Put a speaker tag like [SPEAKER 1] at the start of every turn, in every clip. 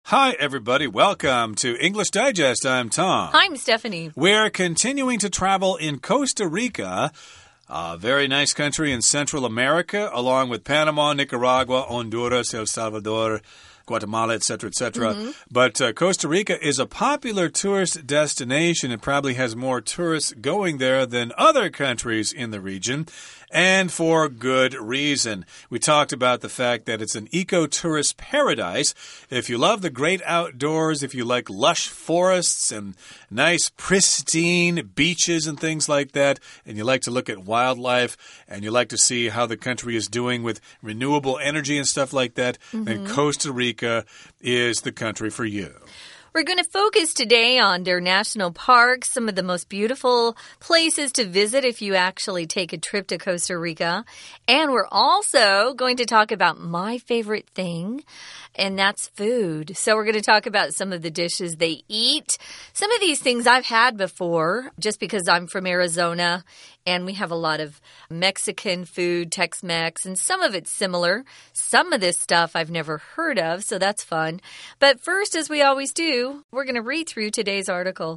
[SPEAKER 1] Hi, everybody. Welcome to English Digest. I'm Tom.
[SPEAKER 2] Hi, I'm Stephanie.
[SPEAKER 1] We're continuing to travel in Costa Rica, a very nice country in Central America, along with Panama, Nicaragua, Honduras, El Salvador, Guatemala, etc., etc. But Costa Rica is a popular tourist destination. It probably has more tourists going there than other countries in the region, and for good reason. We talked about the fact that it's an eco-tourist paradise. If you love the great outdoors, if you like lush forests and nice pristine beaches and things like that, and you like to look at wildlife, and you like to see how the country is doing with renewable energy and stuff like that, then Costa Rica is the country for you.
[SPEAKER 2] We're going to focus today on their national parks, some of the most beautiful places to visit if you actually take a trip to Costa Rica. And we're also going to talk about my favorite thing, and that's food. So we're going to talk about some of the dishes they eat. Some of these things I've had before, just because I'm from Arizona, and we have a lot of Mexican food, Tex-Mex, and some of it's similar. Some of this stuff I've never heard of, so that's fun. But first, as we always do, we're going to read through today's article.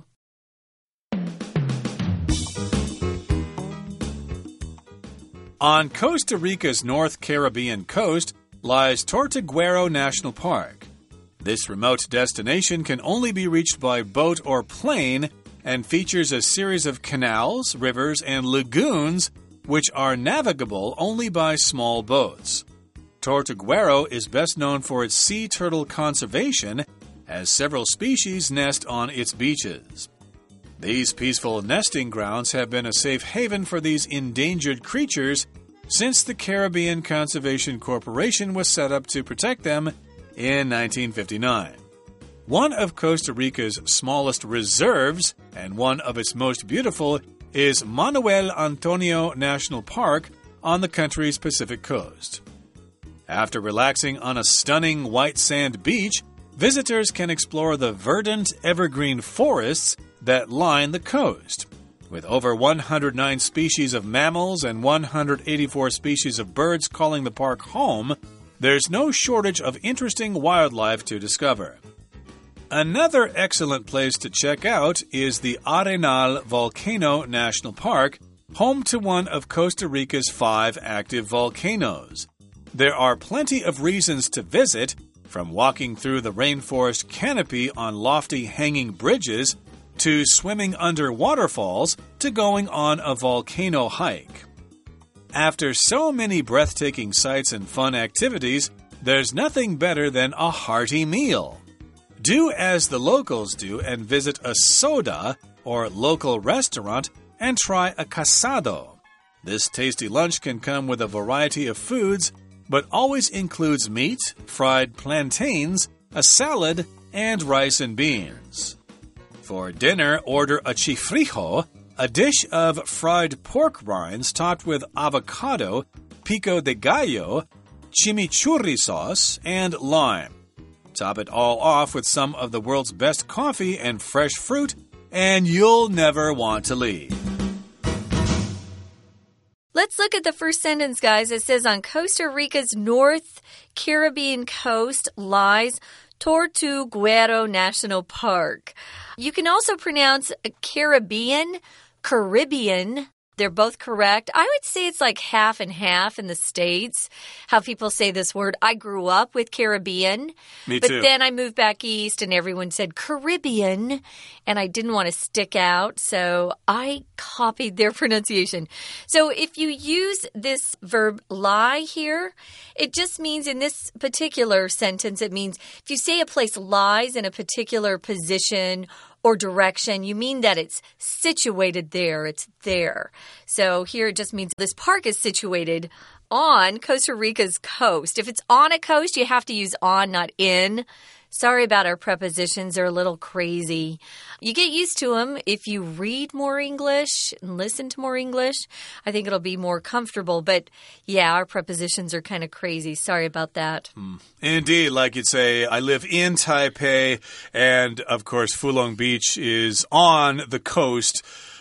[SPEAKER 1] On Costa Rica's North Caribbean coast lies Tortuguero National Park. This remote destination can only be reached by boat or plane and features a series of canals, rivers, and lagoons which are navigable only by small boats. Tortuguero is best known for its sea turtle conservation, as several species nest on its beaches. These peaceful nesting grounds have been a safe haven for these endangered creatures since the Caribbean Conservation Corporation was set up to protect them in 1959. One of Costa Rica's smallest reserves, and one of its most beautiful, is Manuel Antonio National Park on the country's Pacific coast. After relaxing on a stunning white sand beach, visitors can explore the verdant evergreen forests that line the coast. With over 109 species of mammals and 184 species of birds calling the park home, there's no shortage of interesting wildlife to discover. Another excellent place to check out is the Arenal Volcano National Park, home to one of Costa Rica's 5 active volcanoes. There are plenty of reasons to visit, from walking through the rainforest canopy on lofty hanging bridges, to swimming under waterfalls, to going on a volcano hike. After so many breathtaking sights and fun activities, there's nothing better than a hearty meal. Do as the locals do and visit a soda, or local restaurant, and try a casado. This tasty lunch can come with a variety of foods, but always includes meat, fried plantains, a salad, and rice and beans. For dinner, order a chifrijo, a dish of fried pork rinds topped with avocado, pico de gallo, chimichurri sauce, and lime. Top it all off with some of the world's best coffee and fresh fruit, and you'll never want to leave.
[SPEAKER 2] Let's look at the first sentence, guys. It says, on Costa Rica's North Caribbean coast lies Tortuguero National Park. You can also pronounce Caribbean. They're both correct. I would say it's like half and half in the States, how people say this word. I grew up with Caribbean.
[SPEAKER 1] Me
[SPEAKER 2] but
[SPEAKER 1] too.
[SPEAKER 2] Then I moved back east and everyone said Caribbean, and I didn't want to stick out, so I copied their pronunciation. So if you use this verb lie here, it just means in this particular sentence, it means if you say a place lies in a particular position or direction, you mean that it's situated there, it's there. So here it just means this park is situated on Costa Rica's coast. If it's on a coast, you have to use on, not in. Sorry about our prepositions. They're a little crazy. You get used to them if you read more English and listen to more English. I think it'll be more comfortable. But yeah, our prepositions are kind of crazy. Sorry about that.
[SPEAKER 1] Indeed, like you'd say, I live in Taipei, and of course, Fulong Beach is on the coast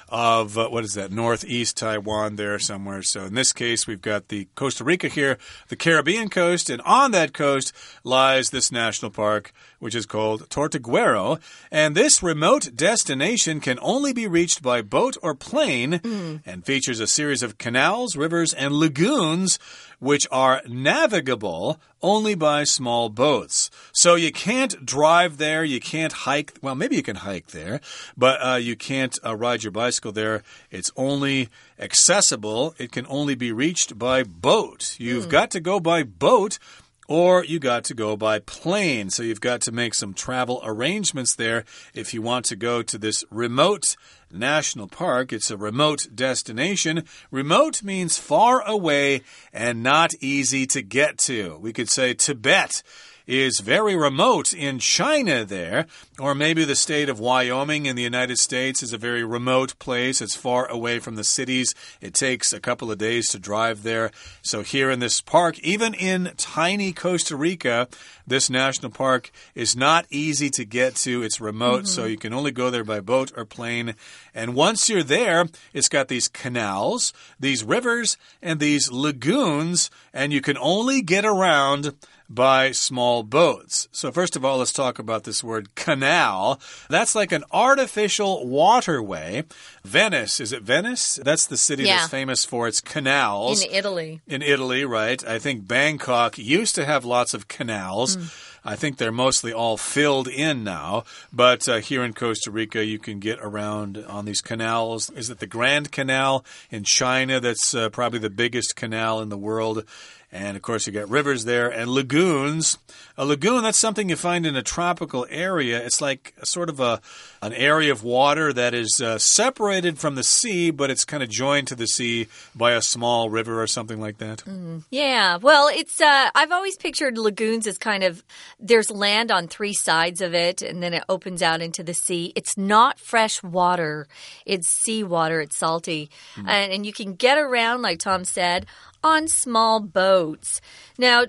[SPEAKER 1] of, what is that, northeast Taiwan there somewhere. So in this case, we've got the Costa Rica here, the Caribbean coast, and on that coast lies this national park, which is called Tortuguero. And this remote destination can only be reached by boat or plane and features a series of canals, rivers, and lagoons which are navigable only by small boats. So you can't drive there, you can't hike. Well, maybe you can hike there, but you can't ride your bicycle there. It's only accessible. It can only be reached by boat. You've got to go by boat, or you got to go by plane. So you've got to make some travel arrangements there if you want to go to this remote national park. It's a remote destination. Remote means far away and not easy to get to. We could say Tibet is very remote in China there, or maybe the state of Wyoming in the United States is a very remote place. It's far away from the cities. It takes a couple of days to drive there. So here in this park, even in tiny Costa Rica, this national park is not easy to get to. It's remote, so you can only go there by boat or plane. And once you're there, it's got these canals, these rivers, and these lagoons, and you can only get around by small boats. So first of all, let's talk about this word canal. That's like an artificial waterway. Venice, is it Venice? That's the city that's famous for its canals.
[SPEAKER 2] In Italy.
[SPEAKER 1] In Italy, right. I think Bangkok used to have lots of canals. I think they're mostly all filled in now. But here in Costa Rica, you can get around on these canals. Is it the Grand Canal in China? That's probably the biggest canal in the world. And, of course, you got rivers there and lagoons. A lagoon, that's something you find in a tropical area. It's like sort of an area of water that is separated from the sea, but it's kind of joined to the sea by a small river or something like that.
[SPEAKER 2] Yeah, well, it's I've always pictured lagoons as kind of, there's land on three sides of it, and then it opens out into the sea. It's not fresh water. It's seawater. It's salty. And you can get around, like Tom said, on small boats. Now,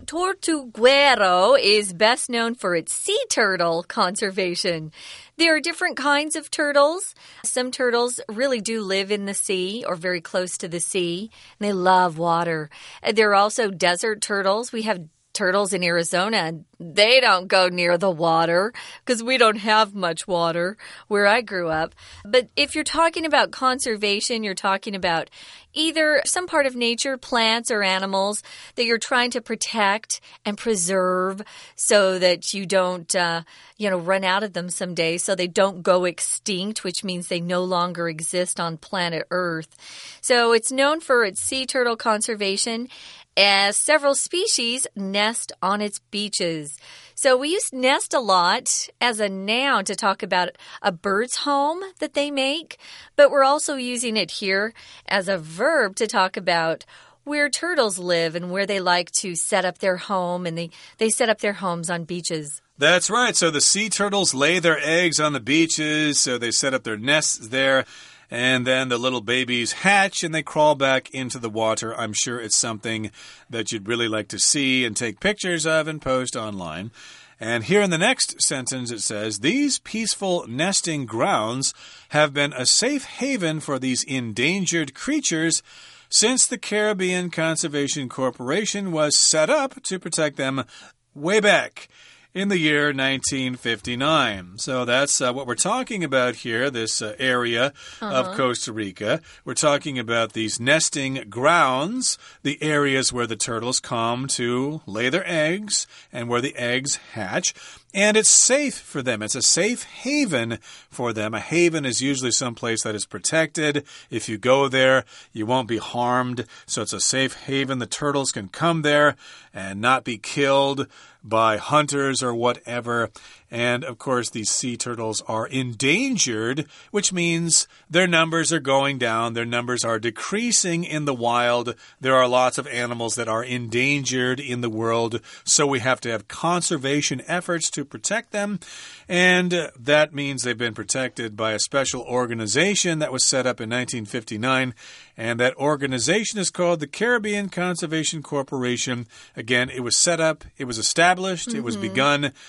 [SPEAKER 2] Tortuguero is best known for its sea turtle conservation. There are different kinds of turtles. Some turtles really do live in the sea or very close to the sea, and they love water. There are also desert turtles. We have turtles in Arizona, and they don't go near the water because we don't have much water where I grew up. But if you're talking about conservation, you're talking about either some part of nature, plants or animals, that you're trying to protect and preserve so that you don't, run out of them someday, so they don't go extinct, which means they no longer exist on planet Earth. So it's known for its sea turtle conservation, as several species nest on its beaches. So we use nest a lot as a noun to talk about a bird's home that they make, but we're also using it here as a verb to talk about where turtles live and where they like to set up their home, and they set up their homes on beaches.
[SPEAKER 1] That's right. So the sea turtles lay their eggs on the beaches, so they set up their nests there. And then the little babies hatch and they crawl back into the water. I'm sure it's something that you'd really like to see and take pictures of and post online. And here in the next sentence it says, these peaceful nesting grounds have been a safe haven for these endangered creatures since the Caribbean Conservation Corporation was set up to protect them way back in the year 1959. So that's what we're talking about here, this area of Costa Rica. We're talking about these nesting grounds, the areas where the turtles come to lay their eggs and where the eggs hatch. And it's safe for them. It's a safe haven for them. A haven is usually someplace that is protected. If you go there, you won't be harmed. So it's a safe haven. The turtles can come there and not be killed by hunters or whatever. And, of course, these sea turtles are endangered, which means their numbers are going down. Their numbers are decreasing in the wild. There are lots of animals that are endangered in the world, so we have to have conservation efforts to protect them. And that means they've been protected by a special organization that was set up in 1959. And that organization is called the Caribbean Conservation Corporation. Again, it was set up, it was established, it was begun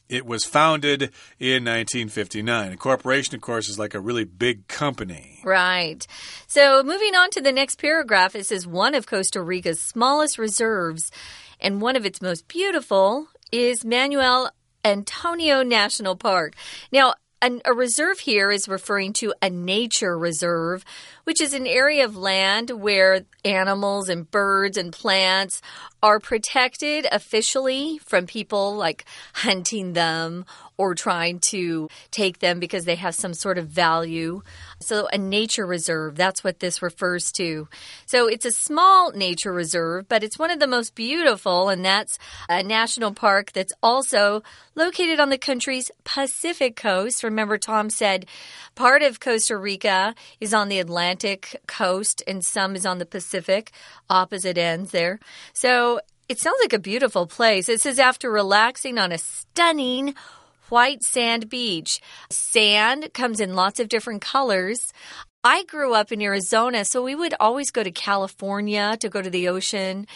[SPEAKER 1] It was founded in 1959. A corporation, of course, is like a really big company.
[SPEAKER 2] Right. So moving on to the next paragraph, it says one of Costa Rica's smallest reserves and one of its most beautiful is Manuel Antonio National Park. Now, a reserve here is referring to a nature reserve, which is an area of land where animals and birds and plants are protected officially from people like hunting them or trying to take them because they have some sort of value. So a nature reserve, that's what this refers to. So it's a small nature reserve, but it's one of the most beautiful, and that's a national park that's also located on the country's Pacific coast. Remember, Tom said part of Costa Rica is on the Atlantic coast and some is on the Pacific, opposite ends there. So it sounds like a beautiful place. It says after relaxing on a stunning white sand beach. Sand comes in lots of different colors. I grew up in Arizona, so we would always go to California to go to the ocean.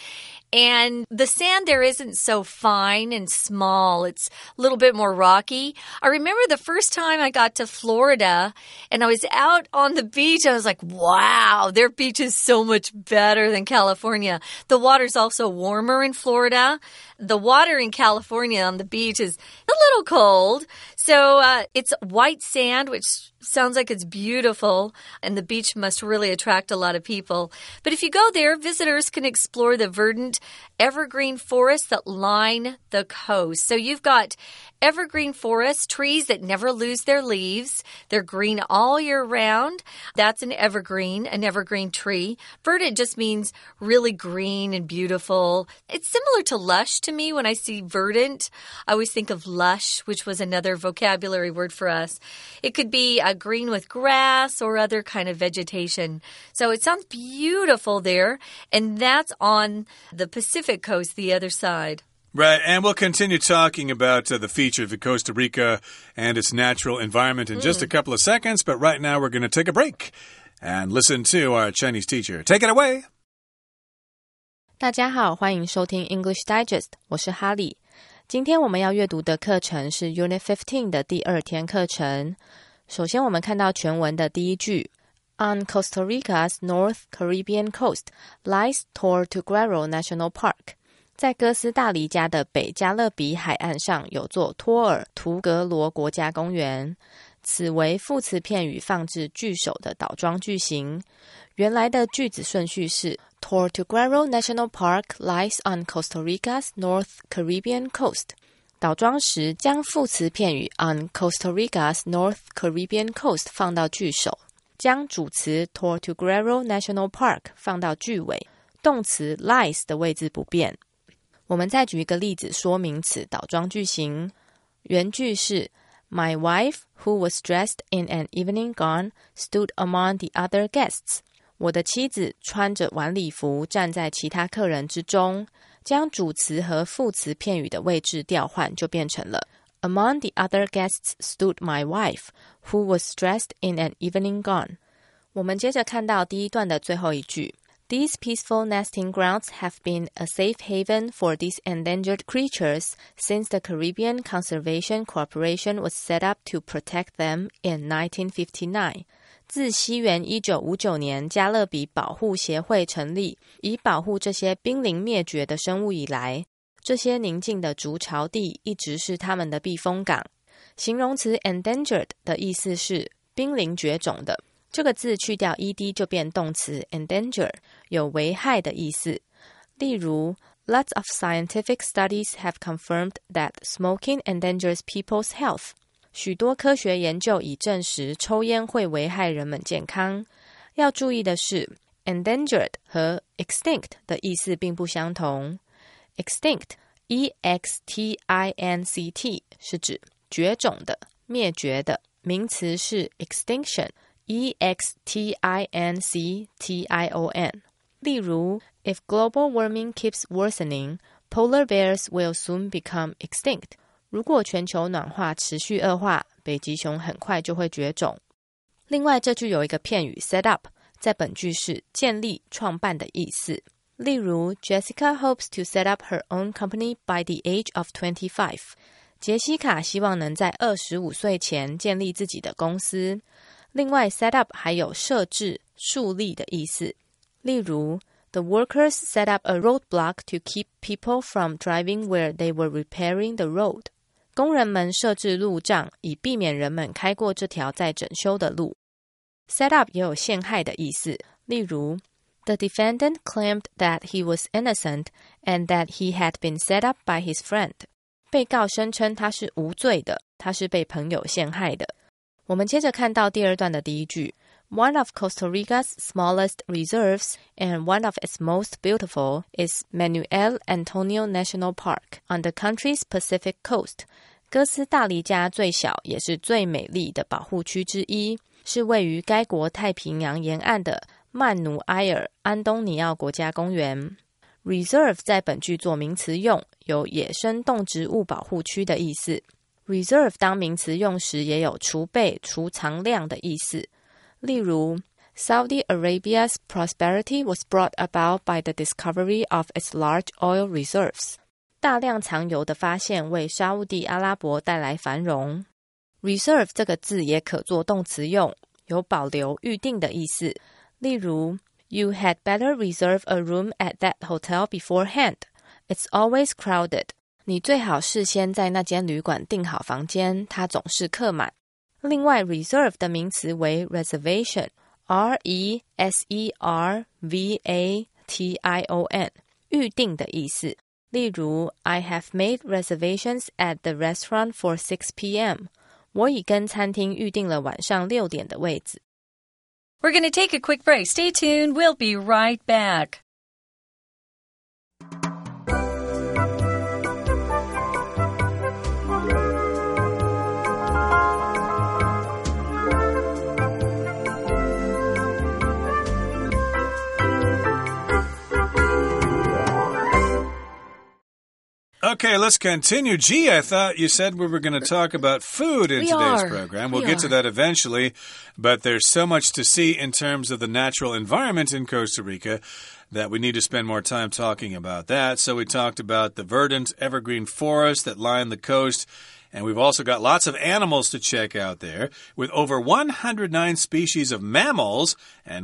[SPEAKER 2] And the sand there isn't so fine and small. It's a little bit more rocky. I remember the first time I got to Florida and I was out on the beach. I was like, wow, their beach is so much better than California. The water's also warmer in Florida. The water in California on the beach is a little cold. So it's white sand, which sounds like it's beautiful, and the beach must really attract a lot of people. But if you go there, visitors can explore the verdant evergreen forests that line the coast. So you've got evergreen forests, trees that never lose their leaves. They're green all year round. That's an evergreen tree. Verdant just means really green and beautiful. It's similar to lush to me. When I see verdant, I always think of lush, which was another vocabulary word for us. It could be green with grass or other kind of vegetation. So it sounds beautiful there, and that's on the Pacific coast, the other side.
[SPEAKER 1] Right, and we'll continue talking about the features of Costa Rica and its natural environment in just a couple of seconds, but right now we're going to take a break and listen to our Chinese teacher. Take it away!
[SPEAKER 3] 大家好，欢迎收听 English Digest， 我是哈利。今天我们要阅读的课程是 Unit 15的第2天课程。首先我们看到全文的第一句 On Costa Rica's North Caribbean coast lies Tortuguero National Park。在哥斯大黎加的北加勒比海岸上有座托尔图格罗国家公园。此为副词片语放置句首的倒装句型。原来的句子顺序是 Tortuguero National Park lies on Costa Rica's North Caribbean coast。倒装时将副词片语 on Costa Rica's North Caribbean coast 放到句首，将主词 Tortuguero National Park 放到句尾，动词 lies 的位置不变。我们再举一个例子说明此倒装句型。原句是 My wife, who was dressed in an evening gown, stood among the other guests. 我的妻子穿着晚礼服站在其他客人之中，将主词和副词片语的位置调换，就变成了 Among the other guests stood my wife, who was dressed in an evening gown. 我们接着看到第一段的最后一句These peaceful nesting grounds have been a safe haven for these endangered creatures since the Caribbean Conservation Corporation was set up to protect them in 1959. 自西元1959年加勒比保护协会成立，以保护这些濒临灭绝的生物以来，这些宁静的筑巢地一直是他们的避风港。形容词 endangered 的意思是濒临绝种的。这个字去掉 ed 就变动词 endanger， 有危害的意思。例如 Lots of scientific studies have confirmed that smoking endangers people's health. 许多科学研究已证实抽烟会危害人们健康。要注意的是 endangered 和 extinct 的意思并不相同。extinct E-X-T-I-N-C-T 是指绝种的、灭绝的，名词是 extinction E-X-T-I-N-C-T-I-O-N。 例如 If global warming keeps worsening, polar bears will soon become extinct. 如果全球暖化持续恶化，北极熊很快就会绝种。另外这句有一个片语 set up， 在本句是建立、创办的意思。例如 Jessica hopes to set up her own company by the age of 25. 杰西卡希望能在25岁前建立自己的公司。另外 set up 还有设置、树立的意思。例如 The workers set up a roadblock to keep people from driving where they were repairing the road. 工人们设置路障，以避免人们开过这条在整修的路。set up 也有陷害的意思。例如 The defendant claimed that he was innocent and that he had been set up by his friend. 被告声称他是无罪的，他是被朋友陷害的。我们接着看到第二段的第一句。One of Costa Rica's smallest reserves and one of its most beautiful is Manuel Antonio National Park on the country's Pacific coast. 哥斯大黎加最小也是最美丽的保护区之一，是位于该国太平洋沿岸的曼努埃尔安东尼奥国家公园。Reserve 在本句做名词用，有野生动植物保护区的意思。Reserve 当名词用时也有储备、储藏量的意思。例如 Saudi Arabia's prosperity was brought about by the discovery of its large oil reserves. 大量藏油的发现为沙烏地阿拉伯带来繁荣。Reserve 这个字也可做动词用，有保留、预定的意思。例如 You had better reserve a room at that hotel beforehand. It's always crowded. 你最好事先在那间旅馆订好房间，它总是客满。另外 reserve 的名词为 reservation, R-E-S-E-R-V-A-T-I-O-N, 预定的意思。例如 I have made reservations at the restaurant for 6 p.m. 我已跟餐厅预定了晚上6点的位置。
[SPEAKER 2] We're going to take a quick break. Stay tuned. We'll be right back.
[SPEAKER 1] Okay, let's continue. Gee, I thought you said we were going to talk about food in today's program. We'll get to that eventually, but there's so much to see in terms of the natural environment in Costa Rica that we need to spend more time talking about that. So we talked about the verdant evergreen forests that line the coast, and we've also got lots of animals to check out there. With over 109 species of mammals and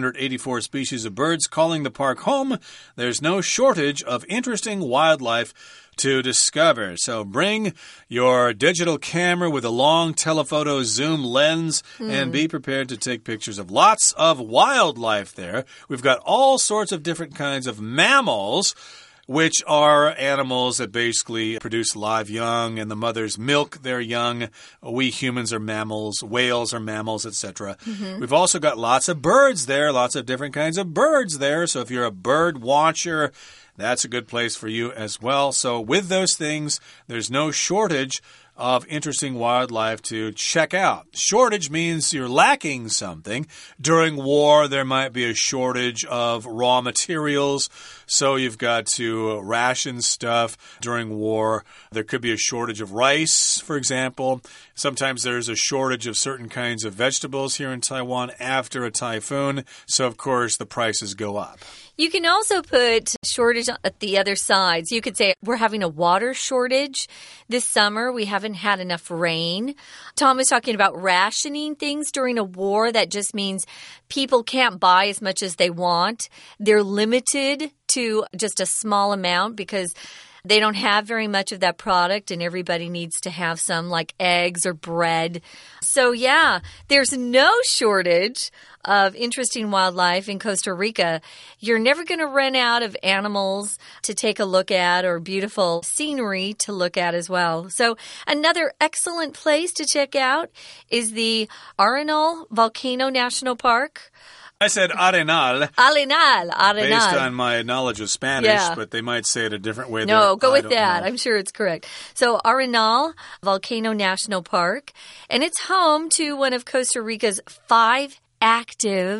[SPEAKER 1] 184 species of birds calling the park home, there's no shortage of interesting wildlife to discover. So bring your digital camera with a long telephoto zoom lens and be prepared to take pictures of lots of wildlife there. We've got all sorts of different kinds of mammals, which are animals that basically produce live young, and the mothers milk their young. We humans are mammals, whales are mammals, etc. We've also got lots of birds there, lots of different kinds of birds there. So if you're a bird watcher, that's a good place for you as well. So with those things, there's no shortage of interesting wildlife to check out. Shortage means you're lacking something. During war, there might be a shortage of raw materials, so you've got to ration stuff during war. There could be a shortage of rice, for example. Sometimes there's a shortage of certain kinds of vegetables here in Taiwan after a typhoon, so of course the prices go up.
[SPEAKER 2] You can also put shortage at the other sides. You could say we're having a water shortage this summer. We haven't had enough rain. Tom was talking about rationing things during a war. That just means people can't buy as much as they want. They're limited to just a small amount because they don't have very much of that product and everybody needs to have some like eggs or bread. So yeah, there's no shortage of interesting wildlife in Costa Rica. You're never going to run out of animals to take a look at or beautiful scenery to look at as well. So another excellent place to check out is the Arenal Volcano National Park.
[SPEAKER 1] I said Arenal.
[SPEAKER 2] Arenal.
[SPEAKER 1] Based on my knowledge of Spanish, but they might say it a different way.
[SPEAKER 2] No, go with that. I'm sure it's correct. So Arenal Volcano National Park, and it's home to one of Costa Rica's 5 active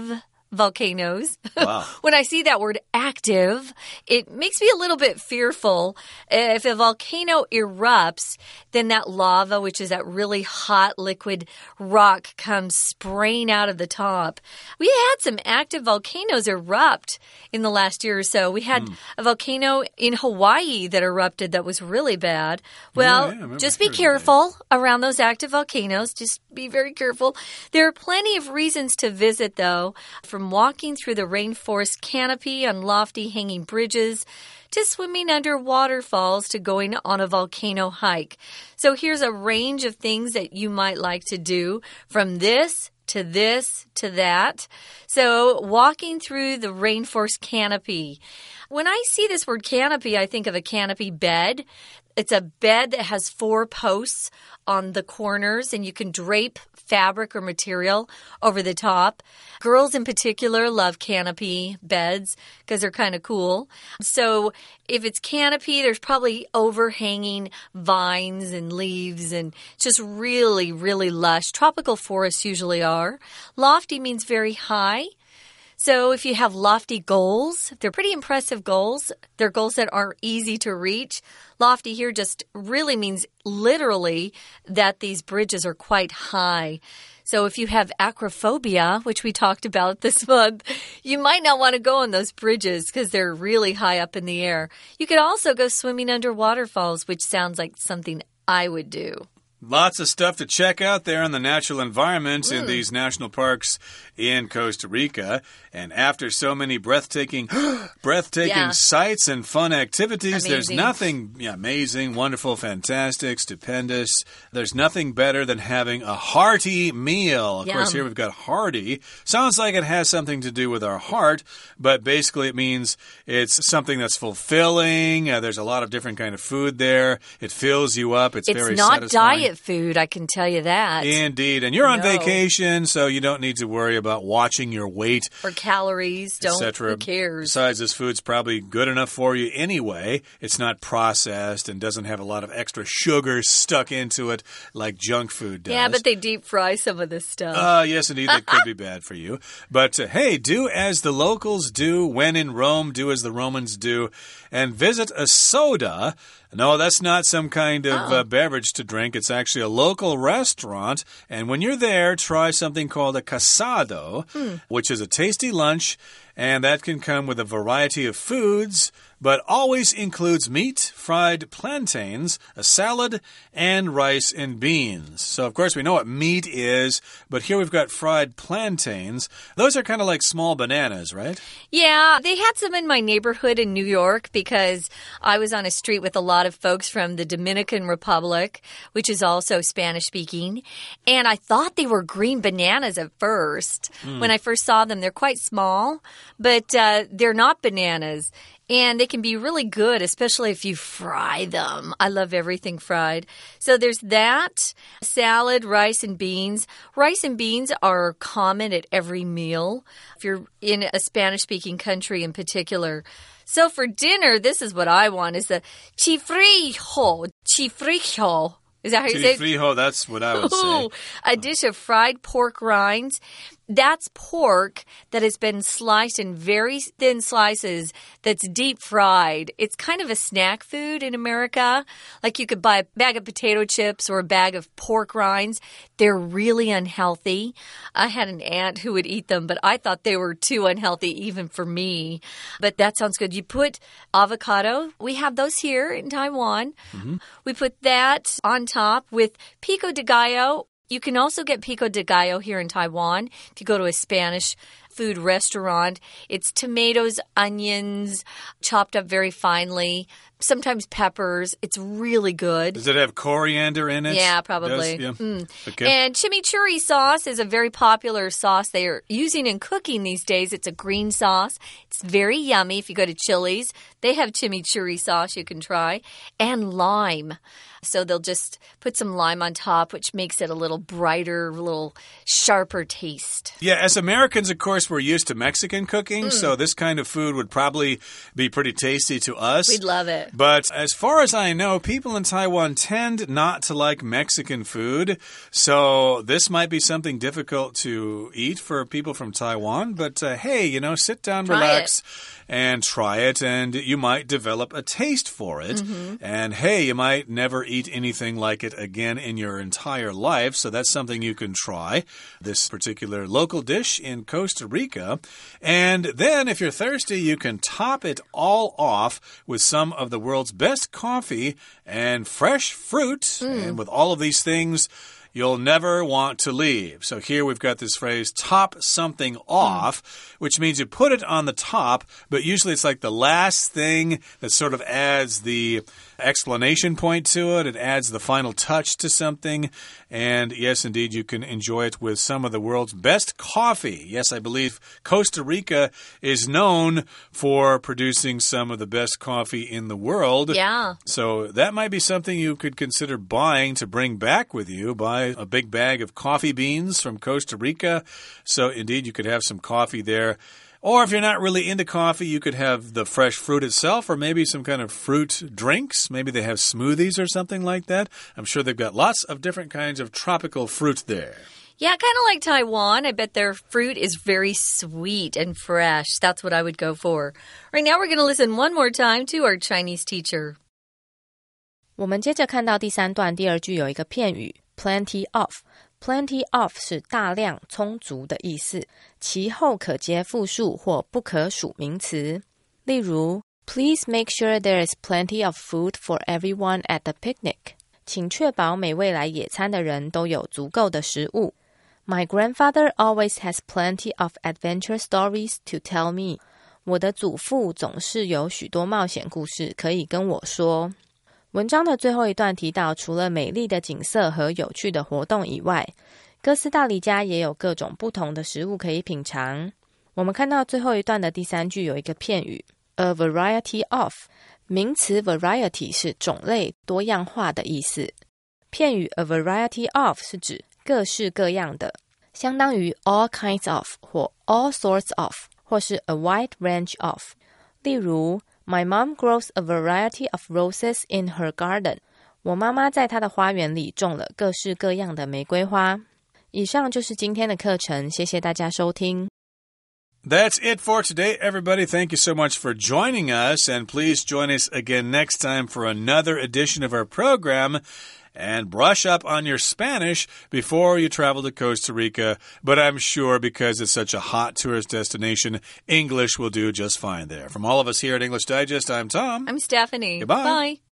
[SPEAKER 2] volcanoes.
[SPEAKER 1] Wow.
[SPEAKER 2] When I see that word active, it makes me a little bit fearful. If a volcano erupts, then that lava, which is that really hot liquid rock, comes spraying out of the top. We had some active volcanoes erupt in the last year or so. We had a volcano in Hawaii that erupted that was really bad. Well, just be careful around those active volcanoes. Just be very careful. There are plenty of reasons to visit, though, from walking through the rainforest canopy on lofty hanging bridges to swimming under waterfalls to going on a volcano hike. So here's a range of things that you might like to do from this to this to that. So walking through the rainforest canopy. When I see this word canopy, I think of a canopy bed. It's a bed that has 4 posts on the corners, and you can drape fabric or material over the top. Girls in particular love canopy beds because they're kind of cool. So if it's canopy, there's probably overhanging vines and leaves, and it's just really, really lush. Tropical forests usually are. Lofty means very high. So if you have lofty goals, they're pretty impressive goals. They're goals that aren't easy to reach. Lofty here just really means literally that these bridges are quite high. So if you have acrophobia, which we talked about this month, you might not want to go on those bridges because they're really high up in the air. You could also go swimming under waterfalls, which sounds like something I would do.
[SPEAKER 1] Lots of stuff to check out there in the natural environment in these national parks in Costa Rica. And after so many breathtaking sights and fun activities, there's nothing amazing, wonderful, fantastic, stupendous. There's nothing better than having a hearty meal. Of course, here we've got hearty. Sounds like it has something to do with our heart, but basically it means it's something that's fulfilling. There's a lot of different kind of food there. It fills you up. It's very satisfying.
[SPEAKER 2] It's not diet food, I can tell you that.
[SPEAKER 1] Indeed. And you're on vacation, so you don't need to worry about watching your weight.
[SPEAKER 2] Or calories. Who cares?
[SPEAKER 1] Besides, this food's probably good enough for you anyway. It's not processed and doesn't have a lot of extra sugar stuck into it like junk food does.
[SPEAKER 2] Yeah, but they deep fry some of this stuff.
[SPEAKER 1] Yes, indeed. That could be bad for you. But hey, do as the locals do. When in Rome, do as the Romans do. And visit a soda. No, that's not some kind of beverage to drink. It's actually a local restaurant. And when you're there, try something called a casado, which is a tasty lunch. And that can come with a variety of foods, but always includes meat, fried plantains, a salad, and rice and beans. So, of course, we know what meat is, but here we've got fried plantains. Those are kind of like small bananas, right?
[SPEAKER 2] Yeah, they had some in my neighborhood in New York because I was on a street with a lot of folks from the Dominican Republic, which is also Spanish-speaking, and I thought they were green bananas at first. When I first saw them, they're quite small, but they're not bananas. And they can be really good, especially if you fry them. I love everything fried. So there's that. Salad, rice, and beans. Rice and beans are common at every meal, if you're in a Spanish-speaking country in particular. So for dinner, this is what I want, is the chifrijo. Chifrijo. Is that how you say it?
[SPEAKER 1] Chifrijo, that's what I would say.
[SPEAKER 2] A dish of fried pork rinds. That's pork that has been sliced in very thin slices that's deep fried. It's kind of a snack food in America. Like you could buy a bag of potato chips or a bag of pork rinds. They're really unhealthy. I had an aunt who would eat them, but I thought they were too unhealthy even for me. But that sounds good. You put avocado. We have those here in Taiwan. We put that on top with pico de gallo. You can also get pico de gallo here in Taiwan if you go to a Spanish food restaurant. It's tomatoes, onions, chopped up very finely, sometimes peppers. It's really good.
[SPEAKER 1] Does it have coriander in it?
[SPEAKER 2] Yeah, probably.
[SPEAKER 1] Yeah. Okay.
[SPEAKER 2] And chimichurri sauce is a very popular sauce they are using in cooking these days. It's a green sauce. It's very yummy. If you go to Chili's, they have chimichurri sauce you can try. And lime. So they'll just put some lime on top, which makes it a little brighter, a little sharper taste.
[SPEAKER 1] Yeah, as Americans, of course, course, we're used to Mexican cooking, so this kind of food would probably be pretty tasty to us.
[SPEAKER 2] We'd love it.
[SPEAKER 1] But as far as I know, people in Taiwan tend not to like Mexican food, so this might be something difficult to eat for people from Taiwan. But hey, you know, sit down, relax, and try it, and you might develop a taste for it. And hey, you might never eat anything like it again in your entire life, so that's something you can try, this particular local dish in Costa Rica. And then, if you're thirsty, you can top it all off with some of the world's best coffee and fresh fruit. And with all of these things, you'll never want to leave. So here we've got this phrase, top something off, which means you put it on the top, but usually it's like the last thing that sort of adds the explanation point to it. It adds the final touch to something. And yes, indeed, you can enjoy it with some of the world's best coffee. Yes, I believe Costa Rica is known for producing some of the best coffee in the world.
[SPEAKER 2] Yeah.
[SPEAKER 1] So that might be something you could consider buying to bring back with you. Buy a big bag of coffee beans from Costa Rica. So indeed, you could have some coffee there. Or if you're not really into coffee, you could have the fresh fruit itself or maybe some kind of fruit drinks. Maybe they have smoothies or something like that. I'm sure they've got lots of different kinds of tropical fruit there.
[SPEAKER 2] Yeah, kind of like Taiwan. I bet their fruit is very sweet and fresh. That's what I would go for. Right now, we're going to listen one more time to our Chinese teacher.
[SPEAKER 3] 我们接着看到第三段第二句有一个片语 plenty of。Plenty of 是大量、充足的意思，其后可接复数或不可数名词。例如 Please make sure there is plenty of food for everyone at the picnic. 请确保每位来野餐的人都有足够的食物。My grandfather always has plenty of adventure stories to tell me. 我的祖父总是有许多冒险故事可以跟我说。文章的最后一段提到，除了美丽的景色和有趣的活动以外，哥斯达黎加也有各种不同的食物可以品尝。我们看到最后一段的第三句有一个片语 a variety of， 名词 variety 是种类、多样化的意思。片语 a variety of 是指各式各样的，相当于 all kinds of 或 all sorts of 或是 a wide range of。例如My mom grows a variety of roses in her garden. 我妈妈在她的花园里种了各式各样的玫瑰花。以上就是今天的课程，谢谢大家收听。
[SPEAKER 1] That's it for today, everybody. Thank you so much for joining us, and please join us again next time for another edition of our program. And brush up on your Spanish before you travel to Costa Rica. But I'm sure because it's such a hot tourist destination, English will do just fine there. From all of us here at English Digest, I'm Tom.
[SPEAKER 2] I'm Stephanie.
[SPEAKER 1] Goodbye.
[SPEAKER 2] Bye.